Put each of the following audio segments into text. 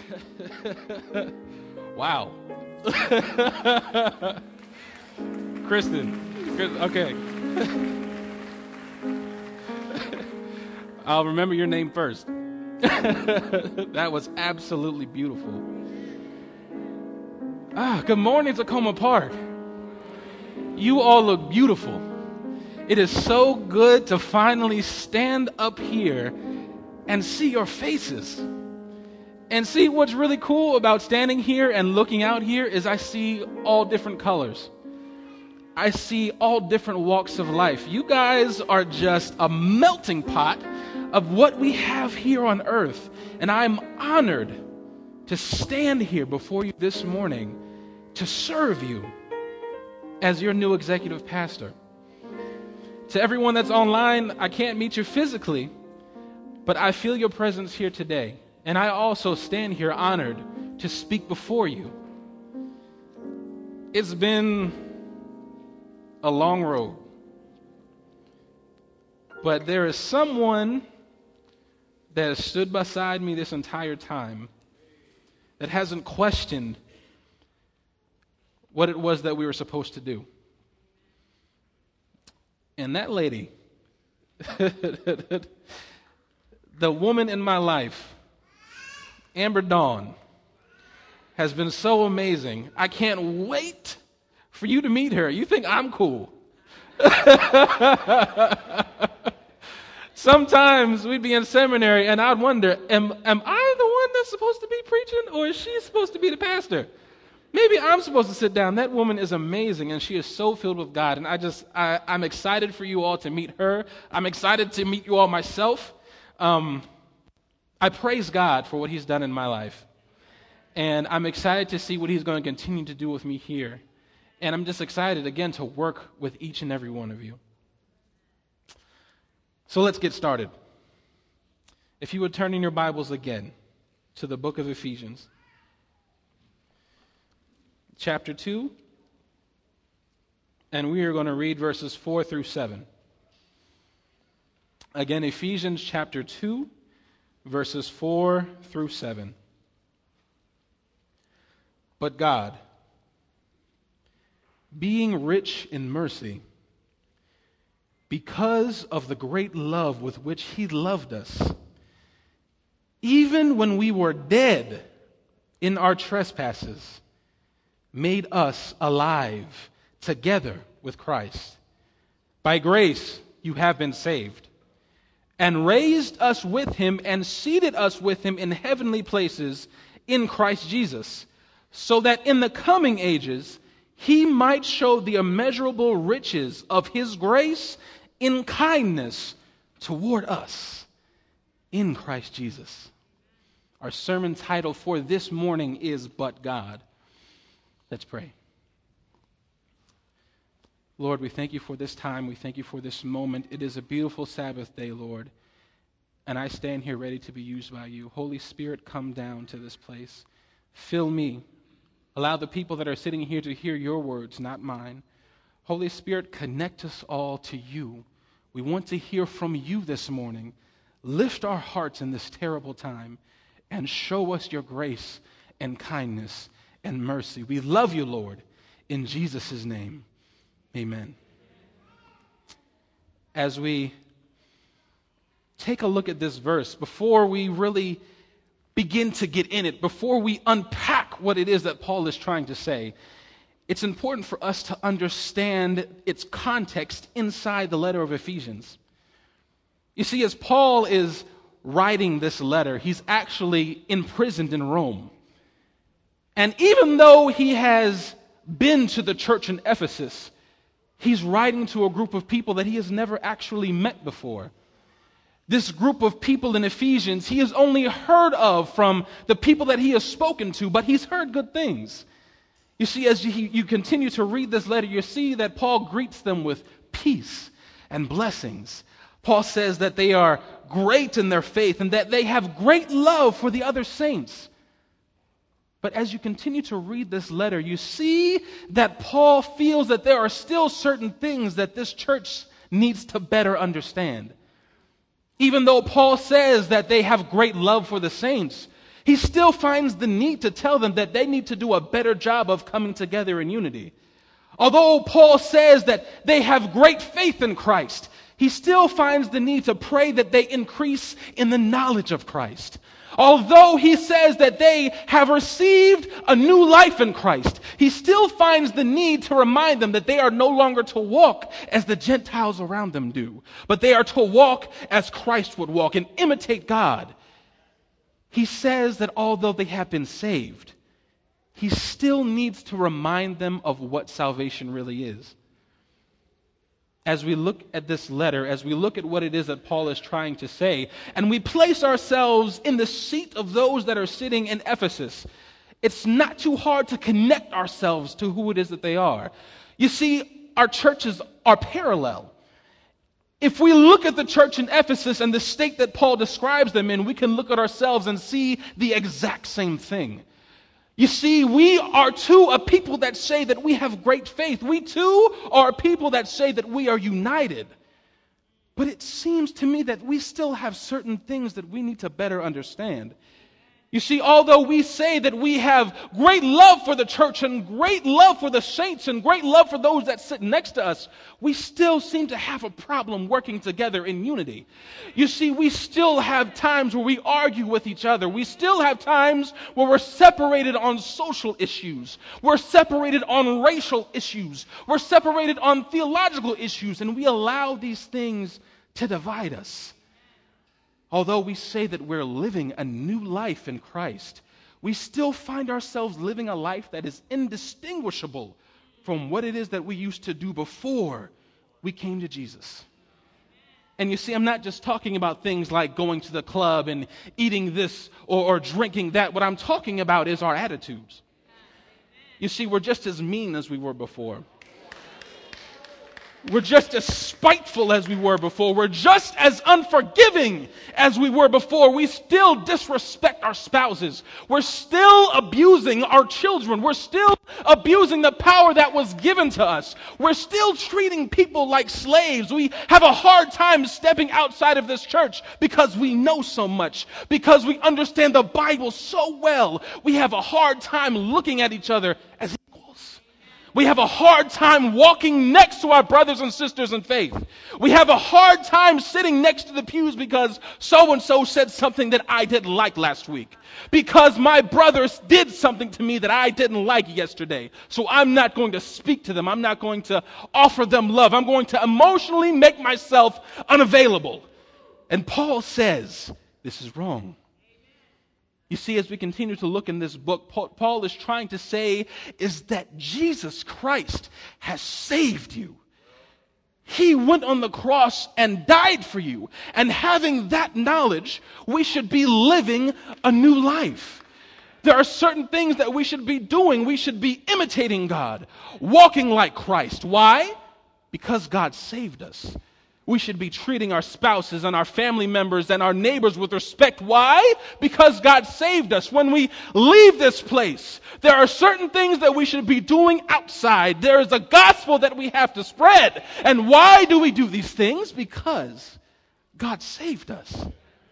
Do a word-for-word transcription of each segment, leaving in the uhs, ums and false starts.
Wow. Kristen. Kristen, okay. I'll remember your name first. That was absolutely beautiful. Ah, good morning, Tacoma Park. You all look beautiful. It is so good to finally stand up here and see your faces. And see, what's really cool about standing here and looking out here is I see all different colors. I see all different walks of life. You guys are just a melting pot of what we have here on earth. And I'm honored to stand here before you this morning to serve you as your new executive pastor. To everyone that's online, I can't meet you physically, but I feel your presence here today. And I also stand here honored to speak before you. It's been a long road, but there is someone that has stood beside me this entire time that hasn't questioned what it was that we were supposed to do. And that lady, the woman in my life, Amber Dawn, has been so amazing. I can't wait for you to meet her. You think I'm cool. Sometimes we'd be in seminary and I'd wonder, am, am I the one that's supposed to be preaching, or is she supposed to be the pastor? Maybe I'm supposed to sit down. That woman is amazing, and she is so filled with God. And I just, I, I'm excited for you all to meet her. I'm excited to meet you all myself. Um, I praise God for what he's done in my life. And I'm excited to see what he's going to continue to do with me here. And I'm just excited, again, to work with each and every one of you. So let's get started. If you would turn in your Bibles again to the book of Ephesians, chapter two, and we are going to read verses four through seven. Again, Ephesians chapter two, verses four through seven. But God, being rich in mercy, because of the great love with which he loved us, even when we were dead in our trespasses, made us alive together with Christ. By grace you have been saved, and raised us with him and seated us with him in heavenly places in Christ Jesus, so that in the coming ages he might show the immeasurable riches of his grace in kindness toward us in Christ Jesus. Our sermon title for this morning is But God. Let's pray. Lord, we thank you for this time. We thank you for this moment. It is a beautiful Sabbath day, Lord, and I stand here ready to be used by you. Holy Spirit, come down to this place. Fill me. Allow the people that are sitting here to hear your words, not mine. Holy Spirit, connect us all to you. We want to hear from you this morning. Lift our hearts in this terrible time and show us your grace and kindness and mercy. We love you, Lord, in Jesus' name. Amen. As we take a look at this verse, before we really begin to get in it, before we unpack what it is that Paul is trying to say, it's important for us to understand its context inside the letter of Ephesians. You see, as Paul is writing this letter, he's actually imprisoned in Rome. And even though he has been to the church in Ephesus, he's writing to a group of people that he has never actually met before. This group of people in Ephesians, he has only heard of from the people that he has spoken to, but he's heard good things. You see, as you, you continue to read this letter, you see that Paul greets them with peace and blessings. Paul says that they are great in their faith and that they have great love for the other saints. But as you continue to read this letter, you see that Paul feels that there are still certain things that this church needs to better understand. Even though Paul says that they have great love for the saints, He still finds the need to tell them that they need to do a better job of coming together in unity. Although Paul says that they have great faith in Christ, he still finds the need to pray that they increase in the knowledge of Christ. Although he says that they have received a new life in Christ, he still finds the need to remind them that they are no longer to walk as the Gentiles around them do, but they are to walk as Christ would walk and imitate God. He says that although they have been saved, he still needs to remind them of what salvation really is. As we look at this letter, as we look at what it is that Paul is trying to say, and we place ourselves in the seat of those that are sitting in Ephesus, it's not too hard to connect ourselves to who it is that they are. You see, our churches are parallel. If we look at the church in Ephesus and the state that Paul describes them in, we can look at ourselves and see the exact same thing. You see, we are too a people that say that we have great faith. We too are a people that say that we are united. But it seems to me that we still have certain things that we need to better understand. You see, although we say that we have great love for the church and great love for the saints and great love for those that sit next to us, we still seem to have a problem working together in unity. You see, we still have times where we argue with each other. We still have times where we're separated on social issues. We're separated on racial issues. We're separated on theological issues, and we allow these things to divide us. Although we say that we're living a new life in Christ, we still find ourselves living a life that is indistinguishable from what it is that we used to do before we came to Jesus. And you see, I'm not just talking about things like going to the club and eating this or, or drinking that. What I'm talking about is our attitudes. You see, we're just as mean as we were before. We're just as spiteful as we were before. We're just as unforgiving as we were before. We still disrespect our spouses. We're still abusing our children. We're still abusing the power that was given to us. We're still treating people like slaves. We have a hard time stepping outside of this church because we know so much, because we understand the Bible so well. We have a hard time looking at each other as equals. We have a hard time walking next to our brothers and sisters in faith. We have a hard time sitting next to the pews because so-and-so said something that I didn't like last week. Because my brothers did something to me that I didn't like yesterday. So I'm not going to speak to them. I'm not going to offer them love. I'm going to emotionally make myself unavailable. And Paul says, this is wrong. You see, as we continue to look in this book, Paul is trying to say is that Jesus Christ has saved you. He went on the cross and died for you. And having that knowledge, we should be living a new life. There are certain things that we should be doing. We should be imitating God, walking like Christ. Why? Because God saved us. We should be treating our spouses and our family members and our neighbors with respect. Why? Because God saved us. When we leave this place, there are certain things that we should be doing outside. There is a gospel that we have to spread. And why do we do these things? Because God saved us.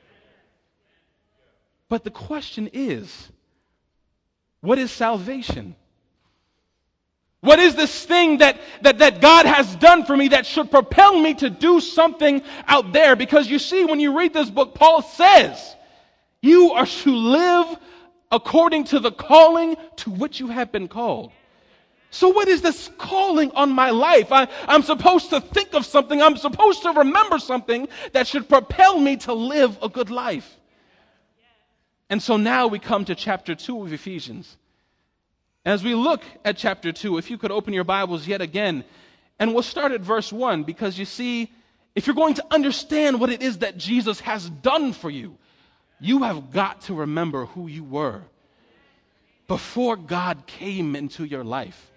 But the question is, what is salvation? What is this thing that, that, that God has done for me that should propel me to do something out there? Because you see, when you read this book, Paul says, you are to live according to the calling to which you have been called. So what is this calling on my life? I, I'm supposed to think of something. I'm supposed to remember something that should propel me to live a good life. And so now we come to chapter two of Ephesians. As we look at chapter two, if you could open your Bibles yet again, and we'll start at verse one, because you see, if you're going to understand what it is that Jesus has done for you, you have got to remember who you were before God came into your life.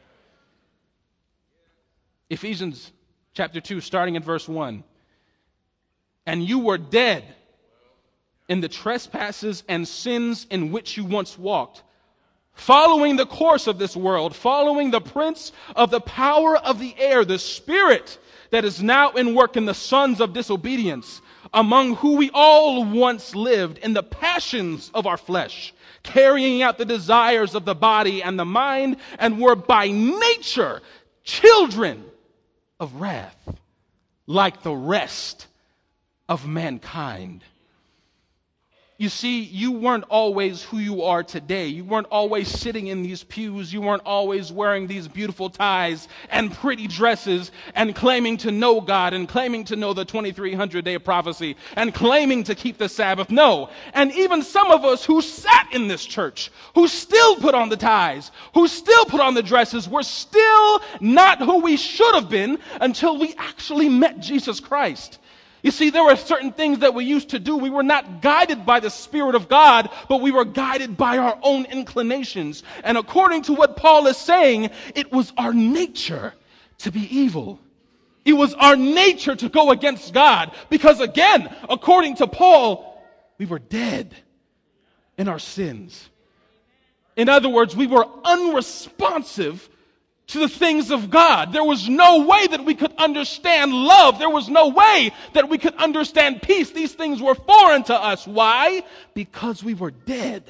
Ephesians chapter two, starting at verse one. And you were dead in the trespasses and sins in which you once walked, following the course of this world, following the prince of the power of the air, the spirit that is now in work in the sons of disobedience, among who we all once lived in the passions of our flesh, carrying out the desires of the body and the mind, and were by nature children of wrath, like the rest of mankind. You see, you weren't always who you are today. You weren't always sitting in these pews. You weren't always wearing these beautiful ties and pretty dresses and claiming to know God and claiming to know the twenty-three hundred day prophecy and claiming to keep the Sabbath. No. And even some of us who sat in this church, who still put on the ties, who still put on the dresses, we're still not who we should have been until we actually met Jesus Christ. You see, there were certain things that we used to do. We were not guided by the Spirit of God, but we were guided by our own inclinations. And according to what Paul is saying, it was our nature to be evil. It was our nature to go against God. Because again, according to Paul, we were dead in our sins. In other words, we were unresponsive to the things of God. There was no way that we could understand love. There was no way that we could understand peace. These things were foreign to us. Why? Because we were dead.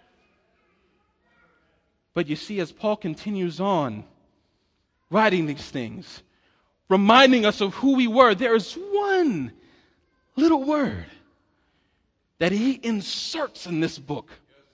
But you see, as Paul continues on writing these things, reminding us of who we were, there is one little word that he inserts in this book.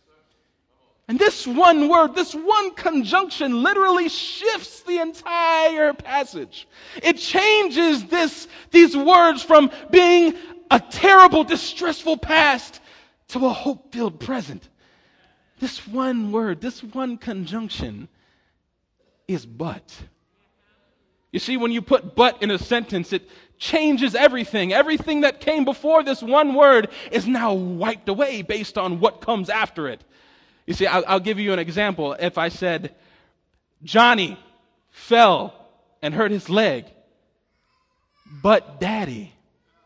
And this one word, this one conjunction literally shifts the entire passage. It changes this, these words from being a terrible, distressful past to a hope-filled present. This one word, this one conjunction is but. You see, when you put but in a sentence, it changes everything. Everything that came before this one word is now wiped away based on what comes after it. You see, I'll, I'll give you an example. If I said, Johnny fell and hurt his leg, but Daddy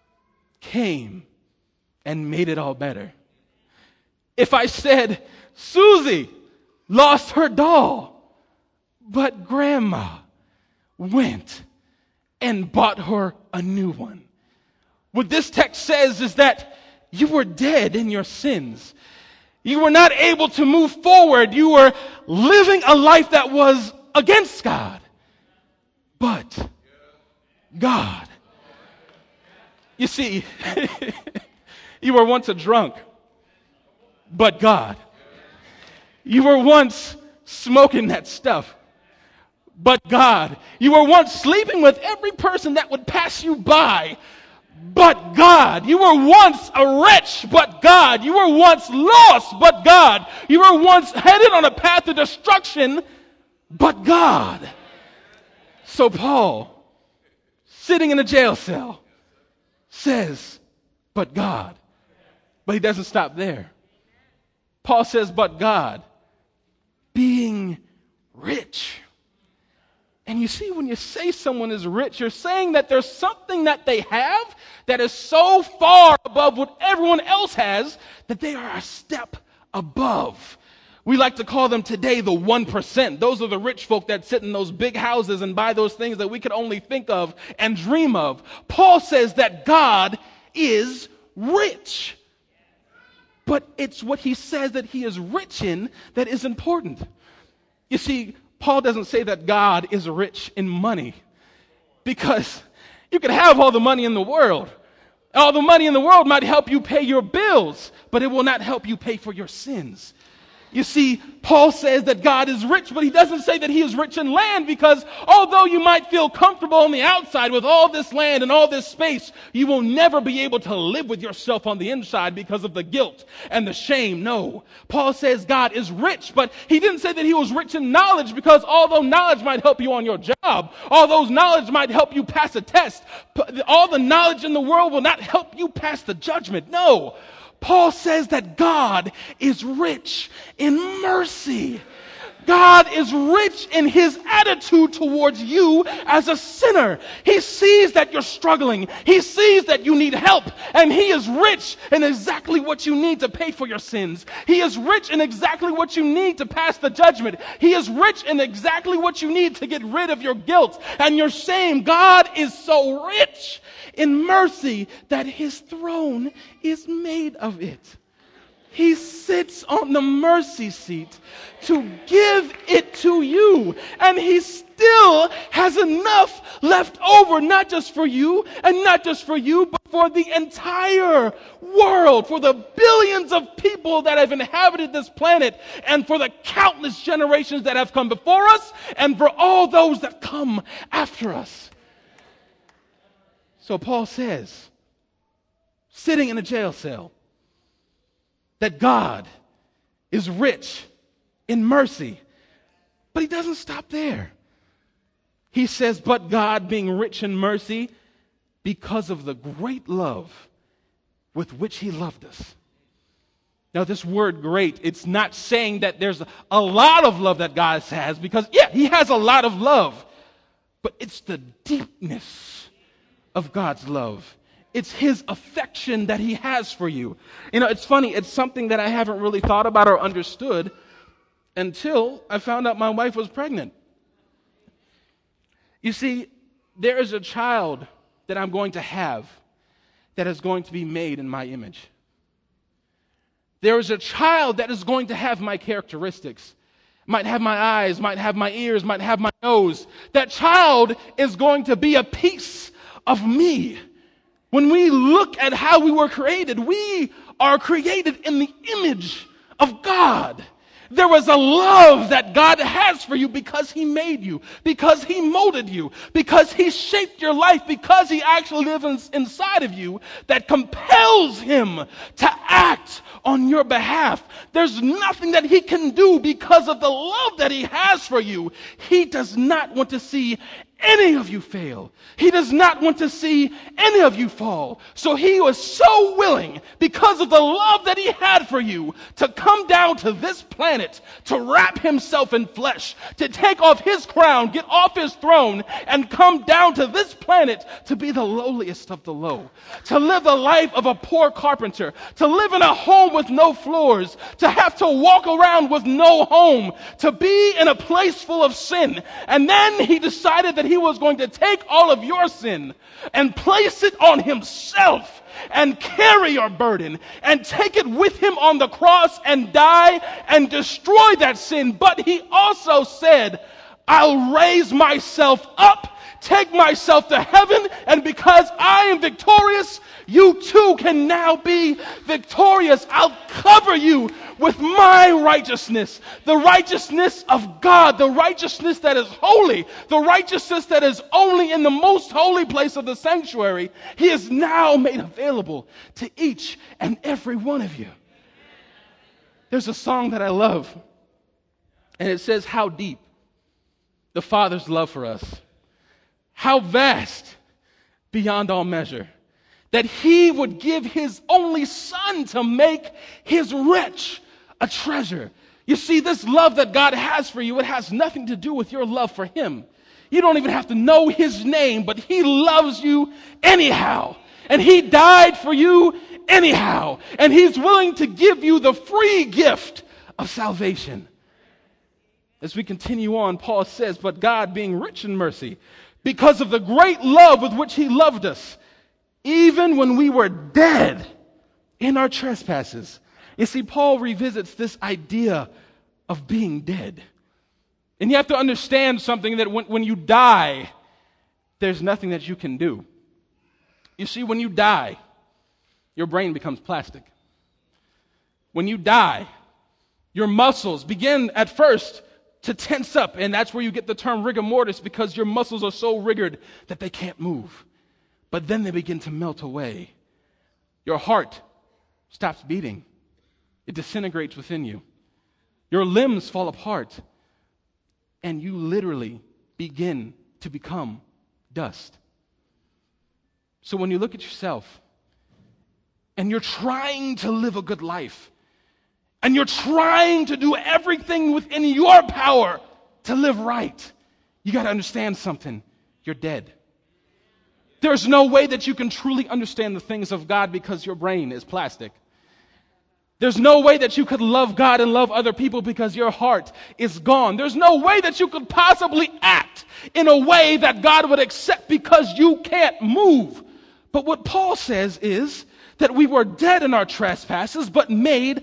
came and made it all better. If I said, Susie lost her doll, but Grandma went and bought her a new one. What this text says is that you were dead in your sins. You were not able to move forward. You were living a life that was against God. But God. You see, you were once a drunk, but God. You were once smoking that stuff, but God. You were once sleeping with every person that would pass you by, but God. You were once a wretch, but God. You were once lost, but God. You were once headed on a path to destruction, but God. So Paul, sitting in a jail cell, says, but God. But he doesn't stop there. Paul says, but God, being rich. And you see, when you say someone is rich, you're saying that there's something that they have that is so far above what everyone else has that they are a step above. We like to call them today the one percent. Those are the rich folk that sit in those big houses and buy those things that we could only think of and dream of. Paul says that God is rich. But it's what he says that he is rich in that is important. You see, Paul doesn't say that God is rich in money, because you can have all the money in the world. All the money in the world might help you pay your bills, but it will not help you pay for your sins. You see, Paul says that God is rich, but he doesn't say that he is rich in land, because although you might feel comfortable on the outside with all this land and all this space, you will never be able to live with yourself on the inside because of the guilt and the shame. No. Paul says God is rich, but he didn't say that he was rich in knowledge, because although knowledge might help you on your job, although knowledge might help you pass a test, all the knowledge in the world will not help you pass the judgment. No. Paul says that God is rich in mercy. God is rich in his attitude towards you as a sinner. He sees that you're struggling. He sees that you need help. And he is rich in exactly what you need to pay for your sins. He is rich in exactly what you need to pass the judgment. He is rich in exactly what you need to get rid of your guilt and your shame. God is so rich in mercy that his throne is made of it. He sits on the mercy seat to give it to you. And he still has enough left over, not just for you and not just for you, but for the entire world, for the billions of people that have inhabited this planet, and for the countless generations that have come before us, and for all those that come after us. So Paul says, sitting in a jail cell, that God is rich in mercy. But he doesn't stop there. He says, but God being rich in mercy because of the great love with which he loved us. Now this word great, it's not saying that there's a lot of love that God has, because yeah, he has a lot of love. But it's the deepness of God's love. It's his affection that he has for you. You know, it's funny. It's something that I haven't really thought about or understood until I found out my wife was pregnant. You see, there is a child that I'm going to have that is going to be made in my image. There is a child that is going to have my characteristics. Might have my eyes, might have my ears, might have my nose. That child is going to be a piece of me. When we look at how we were created, we are created in the image of God. There was a love that God has for you because he made you, because he molded you, because he shaped your life, because he actually lives inside of you, that compels him to act on your behalf. There's nothing that he can do because of the love that he has for you. He does not want to see any of you fail. He does not want to see any of you fall. So he was so willing, because of the love that he had for you, to come down to this planet, to wrap himself in flesh, to take off his crown, get off his throne, and come down to this planet to be the lowliest of the low, to live the life of a poor carpenter, to live in a home with no floors, to have to walk around with no home, to be in a place full of sin. And then he decided that he was going to take all of your sin and place it on himself and carry your burden and take it with him on the cross and die and destroy that sin. But he also said, I'll raise myself up, take myself to heaven, and because I am victorious, you too can now be victorious. I'll cover you with my righteousness, the righteousness of God, the righteousness that is holy, the righteousness that is only in the most holy place of the sanctuary. He is now made available to each and every one of you. There's a song that I love, and it says, how deep the Father's love for us, how vast beyond all measure, that he would give his only son to make his wretch a treasure. You see, this love that God has for you, it has nothing to do with your love for him. You don't even have to know his name, but he loves you anyhow. And he died for you anyhow. And he's willing to give you the free gift of salvation. As we continue on, Paul says, but God being rich in mercy, because of the great love with which he loved us, even when we were dead in our trespasses. You see, Paul revisits this idea of being dead. And you have to understand something, that when, when you die, there's nothing that you can do. You see, when you die, your brain becomes plastic. When you die, your muscles begin at first to tense up, and that's where you get the term rigor mortis, because your muscles are so rigored that they can't move. But then they begin to melt away. Your heart stops beating. It disintegrates within you. Your limbs fall apart. And you literally begin to become dust. So when you look at yourself and you're trying to live a good life, and you're trying to do everything within your power to live right, you got to understand something. You're dead. There's no way that you can truly understand the things of God because your brain is plastic. There's no way that you could love God and love other people because your heart is gone. There's no way that you could possibly act in a way that God would accept because you can't move. But what Paul says is that we were dead in our trespasses, but made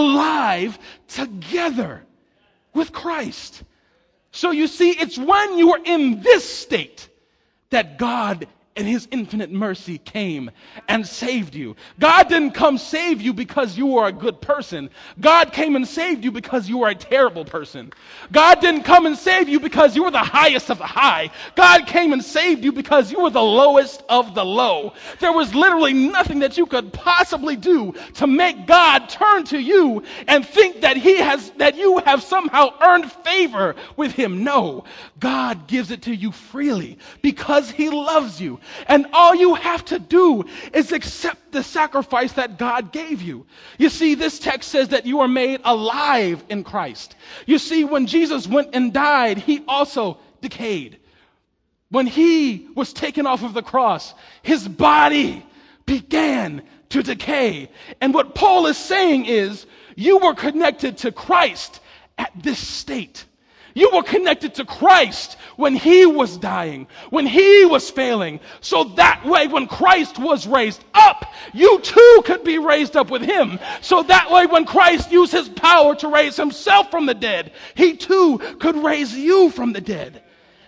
alive together with Christ. So you see, it's when you are in this state that God in his infinite mercy came and saved you. God didn't come save you because you were a good person. God came and saved you because you were a terrible person. God didn't come and save you because you were the highest of the high. God came and saved you because you were the lowest of the low. There was literally nothing that you could possibly do to make God turn to you and think that he has, that you have somehow earned favor with him. No, God gives it to you freely because he loves you. And all you have to do is accept the sacrifice that God gave you. You see, this text says that you are made alive in Christ. You see, when Jesus went and died, he also decayed. When he was taken off of the cross, his body began to decay. And what Paul is saying is, you were connected to Christ at this state. You were connected to Christ when he was dying, when he was failing. So that way, when Christ was raised up, you too could be raised up with him. So that way, when Christ used his power to raise himself from the dead, he too could raise you from the dead.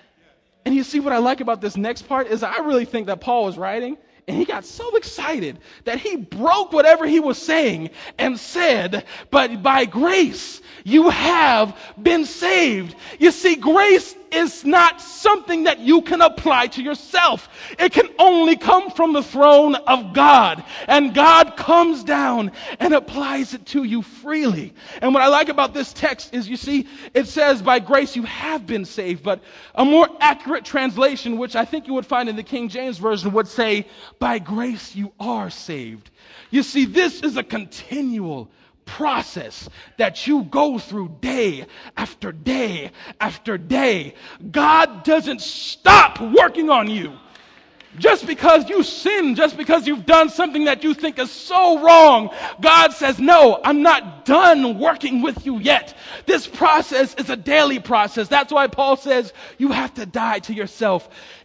And you see what I like about this next part is I really think that Paul was writing, and he got so excited that he broke whatever he was saying and said, but by grace you have been saved. You see, grace is not something that you can apply to yourself. It can only come from the throne of God. And God comes down and applies it to you freely. And what I like about this text is, you see, it says by grace you have been saved. But a more accurate translation, which I think you would find in the King James Version, would say, by grace you are saved. You see, this is a continual process that you go through day after day after day. God doesn't stop working on you. Just because you sin, just because you've done something that you think is so wrong, God says, no, I'm not done working with you yet. This process is a daily process. That's why Paul says you have to die to yourself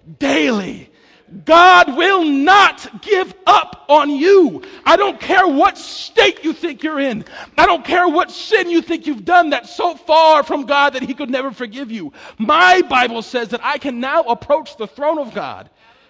daily. God will not give up on you. I don't care what state you think you're in. I don't care what sin you think you've done that's so far from God that he could never forgive you. My Bible says that I can now approach the throne of God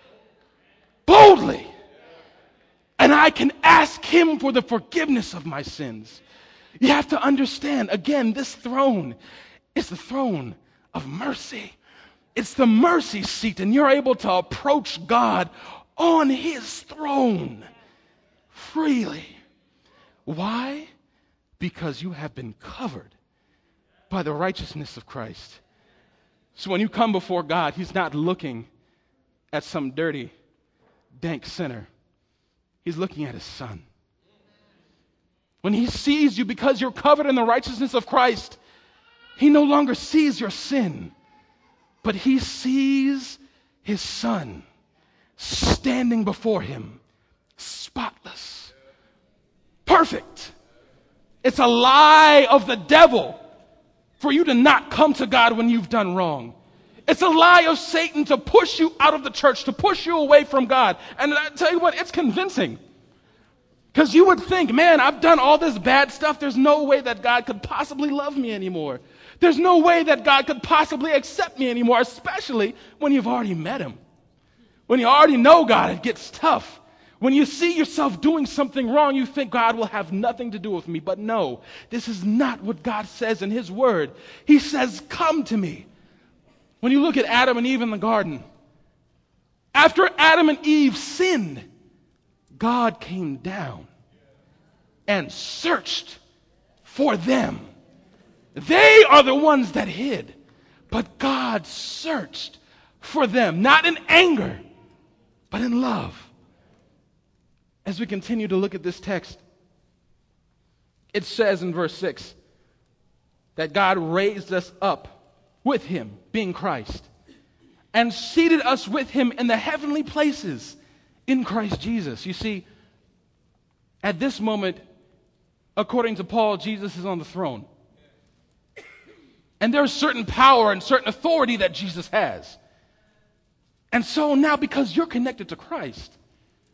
boldly, and I can ask him for the forgiveness of my sins. You have to understand, again, this throne is the throne of mercy. It's the mercy seat, and you're able to approach God on his throne freely. Why? Because you have been covered by the righteousness of Christ. So when you come before God, he's not looking at some dirty, dank sinner. He's looking at his son. When he sees you because you're covered in the righteousness of Christ, he no longer sees your sin, but he sees his son standing before him, spotless, perfect. It's a lie of the devil for you to not come to God when you've done wrong. It's a lie of Satan to push you out of the church, to push you away from God. And I tell you what, it's convincing. Because you would think, man, I've done all this bad stuff. There's no way that God could possibly love me anymore. There's no way that God could possibly accept me anymore, especially when you've already met him. When you already know God, it gets tough. When you see yourself doing something wrong, you think God will have nothing to do with me. But no, this is not what God says in his word. He says, come to me. When you look at Adam and Eve in the garden, after Adam and Eve sinned, God came down and searched for them. They are the ones that hid, but God searched for them, not in anger, but in love. As we continue to look at this text, it says in verse six that God raised us up with him, being Christ, and seated us with him in the heavenly places in Christ Jesus. You see, at this moment, according to Paul, Jesus is on the throne. And there's certain power and certain authority that Jesus has. And so now, because you're connected to Christ,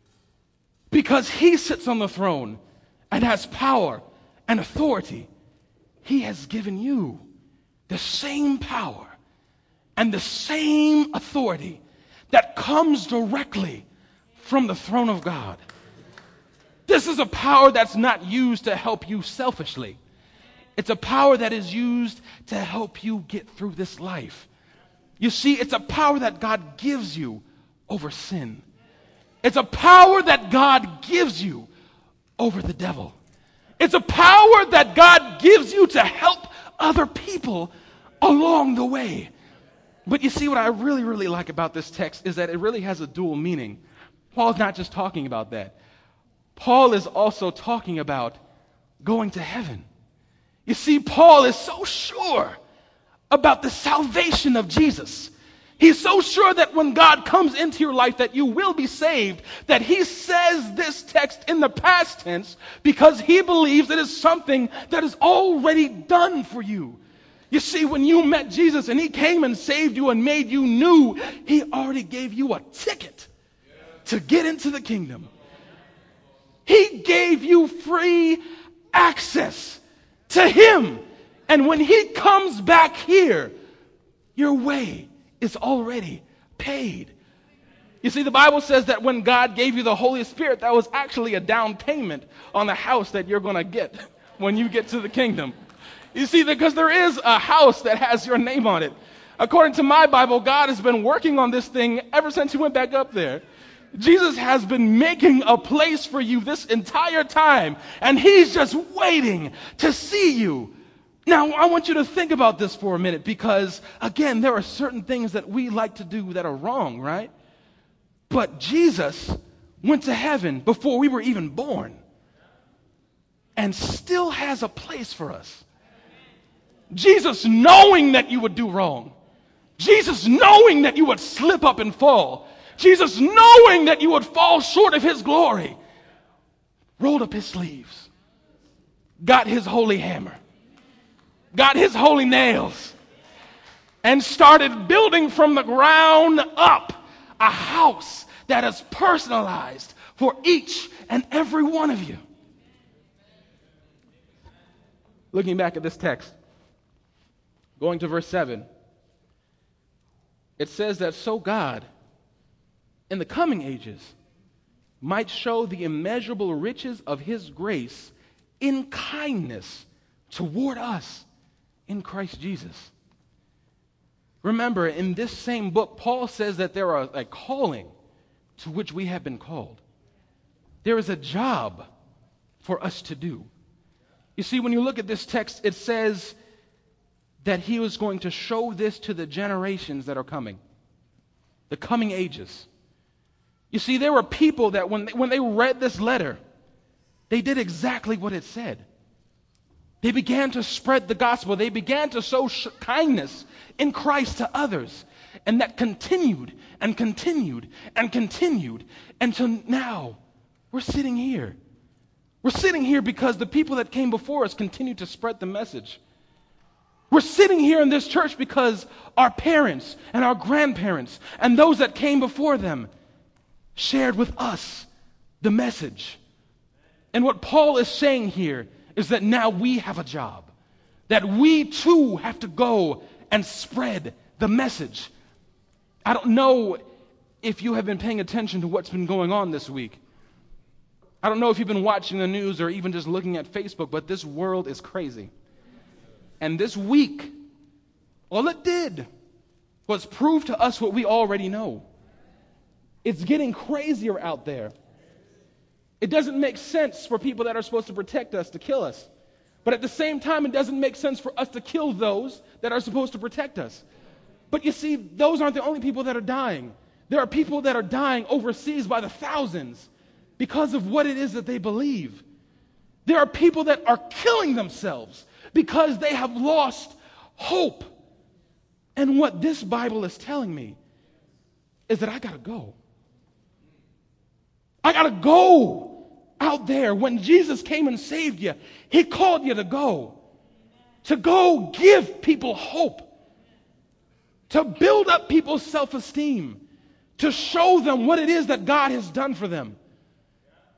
because he sits on the throne and has power and authority, he has given you the same power and the same authority that comes directly from the throne of God. This is a power that's not used to help you selfishly. It's a power that is used to help you get through this life. You see, it's a power that God gives you over sin. It's a power that God gives you over the devil. It's a power that God gives you to help other people along the way. But you see, what I really, really like about this text is that it really has a dual meaning. Paul's not just talking about that. Paul is also talking about going to heaven. You see, Paul is so sure about the salvation of Jesus. He's so sure that when God comes into your life that you will be saved, that he says this text in the past tense because he believes it is something that is already done for you. You see, when you met Jesus and he came and saved you and made you new, he already gave you a ticket to get into the kingdom. He gave you free access to him. And when he comes back here, your way is already paid. You see, the Bible says that when God gave you the Holy Spirit, that was actually a down payment on the house that you're going to get when you get to the kingdom. You see, because there is a house that has your name on it. According to my Bible, God has been working on this thing ever since he went back up there. Jesus has been making a place for you this entire time, and he's just waiting to see you. Now, I want you to think about this for a minute because, again, there are certain things that we like to do that are wrong, right? But Jesus went to heaven before we were even born and still has a place for us. Jesus knowing that you would do wrong. Jesus knowing that you would slip up and fall. Jesus knowing that you would fall short of his glory. Rolled up his sleeves. Got his holy hammer. Got his holy nails. And started building from the ground up a house that is personalized for each and every one of you. Looking back at this text, going to verse seven, it says that so God, in the coming ages, might show the immeasurable riches of his grace in kindness toward us in Christ Jesus. Remember, in this same book, Paul says that there are a calling to which we have been called. There is a job for us to do. You see, when you look at this text, it says that he was going to show this to the generations that are coming, the coming ages. You see, there were people that when they, when they read this letter, they did exactly what it said. They began to spread the gospel. They began to show sh- kindness in Christ to others. And that continued and continued and continued until now we're sitting here. We're sitting here because the people that came before us continued to spread the message. We're sitting here in this church because our parents and our grandparents and those that came before them shared with us the message. And what Paul is saying here is that now we have a job, that we too have to go and spread the message. I don't know if you have been paying attention to what's been going on this week. I don't know if you've been watching the news or even just looking at Facebook, but this world is crazy. And this week, all it did was prove to us what we already know. It's getting crazier out there. It doesn't make sense for people that are supposed to protect us to kill us. But at the same time, it doesn't make sense for us to kill those that are supposed to protect us. But you see, those aren't the only people that are dying. There are people that are dying overseas by the thousands because of what it is that they believe. There are people that are killing themselves because they have lost hope. And what this Bible is telling me is that I got to go. I got to go out there. When Jesus came and saved you, he called you to go. To go give people hope. To build up people's self-esteem. To show them what it is that God has done for them.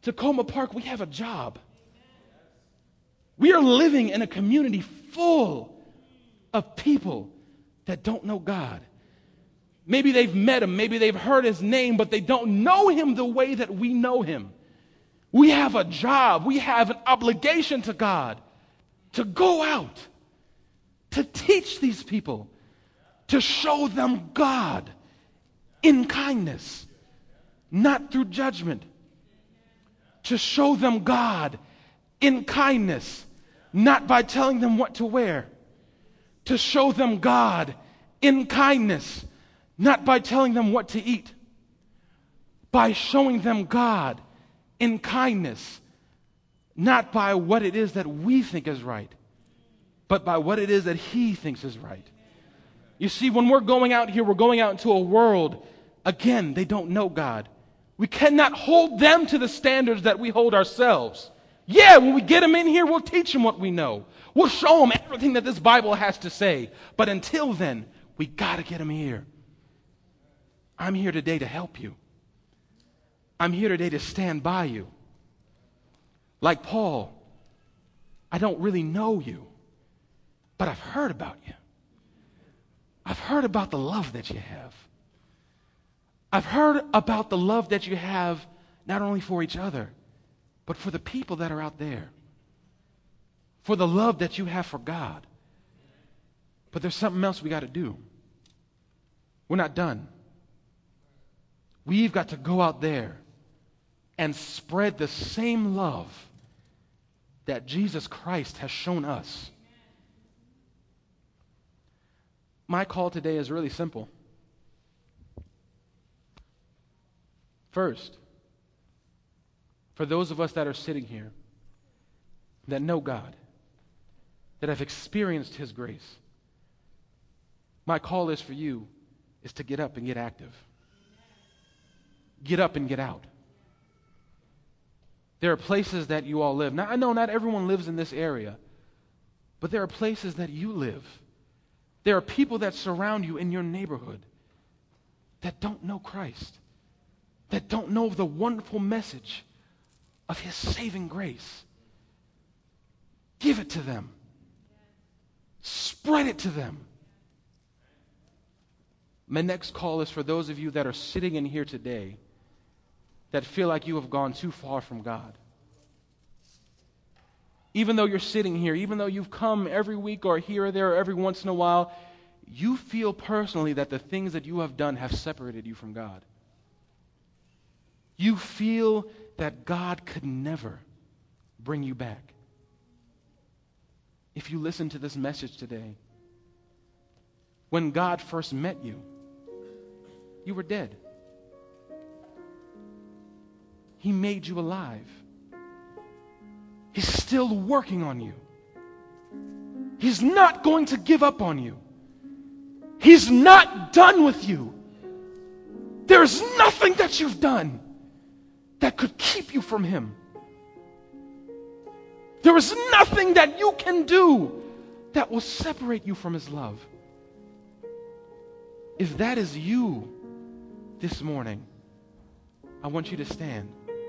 Tacoma Park, we have a job. We are living in a community full of people that don't know God. Maybe they've met him, maybe they've heard his name, but they don't know him the way that we know him. We have a job, we have an obligation to God to go out, to teach these people, to show them God in kindness, not through judgment. To show them God in kindness, not by telling them what to wear. To show them God in kindness, not by telling them what to eat. By showing them God in kindness, not by what it is that we think is right, but by what it is that He thinks is right. You see, when we're going out here, we're going out into a world, again, they don't know God. We cannot hold them to the standards that we hold ourselves. Yeah, when we get them in here, we'll teach them what we know. We'll show them everything that this Bible has to say. But until then, we got to get them here. I'm here today to help you. I'm here today to stand by you. Like Paul, I don't really know you, but I've heard about you. I've heard about the love that you have. I've heard about the love that you have not only for each other, but for the people that are out there. For the love that you have for God. But there's something else we got to do. We're not done. We've got to go out there and spread the same love that Jesus Christ has shown us. My call today is really simple. First, for those of us that are sitting here that know God, that have experienced His grace, my call is for you is to get up and get active. Get up and get out. There are places that you all live. Now, I know not everyone lives in this area, but there are places that you live. There are people that surround you in your neighborhood that don't know Christ, that don't know the wonderful message of His saving grace. Give it to them. Spread it to them. My next call is for those of you that are sitting in here today that feel like you have gone too far from God. Even though you're sitting here, even though you've come every week or here or there or every once in a while, you feel personally that the things that you have done have separated you from God. You feel that God could never bring you back. If you listen to this message today, when God first met you, you were dead. He made you alive. He's still working on you. He's not going to give up on you. He's not done with you. There's nothing that you've done that could keep you from Him. There is nothing that you can do that will separate you from His love. If that is you this morning, I want you to stand.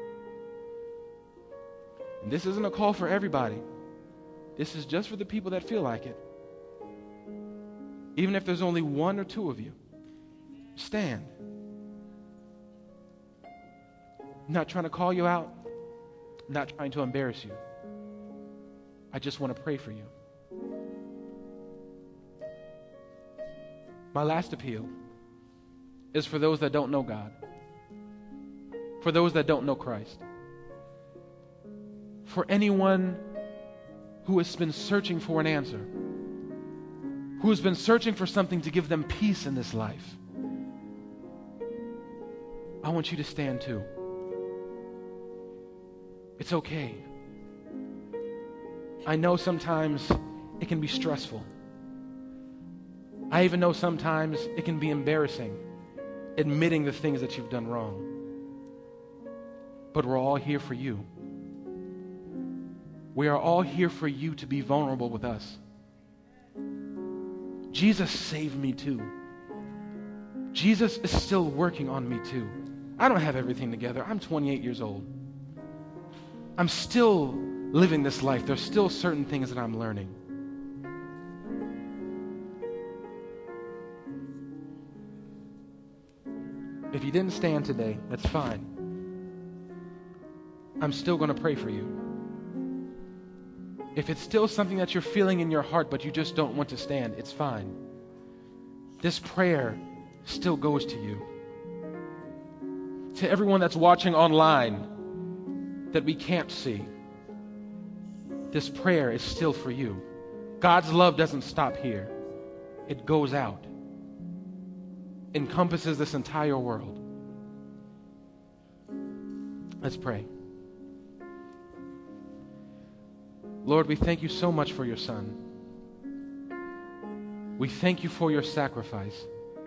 And this isn't a call for everybody. This is just for the people that feel like it. Even if there's only one or two of you, stand. I'm not trying to call you out. I'm not trying to embarrass you. I just want to pray for you. My last appeal is for those that don't know God, for those that don't know Christ, for anyone who has been searching for an answer, who has been searching for something to give them peace in this life. I want you to stand too. It's okay. I know sometimes it can be stressful. I even know sometimes it can be embarrassing admitting the things that you've done wrong. But we're all here for you. We are all here for you to be vulnerable with us. Jesus saved me too. Jesus is still working on me too. I don't have everything together. I'm twenty-eight years old. I'm still living this life. There's still certain things that I'm learning. If you didn't stand today, that's fine. I'm still going to pray for you. If it's still something that you're feeling in your heart, but you just don't want to stand, it's fine. This prayer still goes to you. To everyone that's watching online that we can't see, this prayer is still for you. God's love doesn't stop here. It goes out. Encompasses this entire world. Let's pray. Lord, we thank you so much for your Son. We thank you for your sacrifice.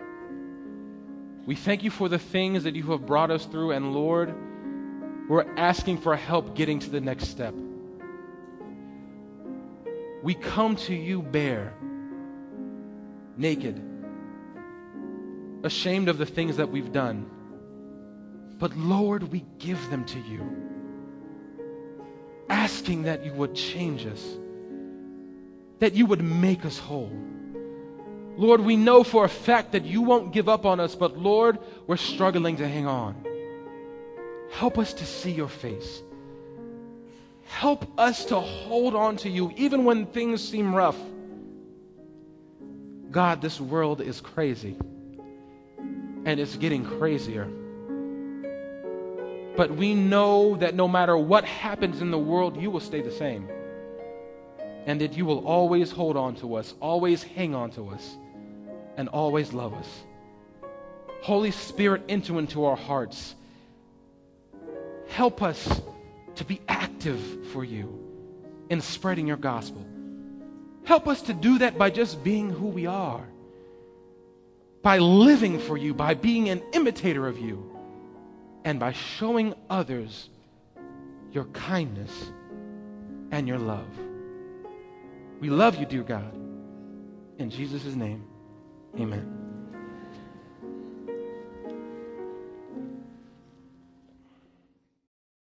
We thank you for the things that you have brought us through, and Lord, we're asking for help getting to the next step. We come to you bare, naked, ashamed of the things that we've done. But Lord, we give them to you, asking that you would change us, that you would make us whole. Lord, we know for a fact that you won't give up on us, but Lord, we're struggling to hang on. Help us to see your face. Help us to hold on to you even when things seem rough. God, this world is crazy, and it's getting crazier. But we know that no matter what happens in the world, you will stay the same. And that you will always hold on to us, always hang on to us, and always love us. Holy Spirit, enter into our hearts. Help us to be active for you in spreading your gospel. Help us to do that by just being who we are, by living for you, by being an imitator of you, and by showing others your kindness and your love. We love you, dear God. In Jesus' name, amen.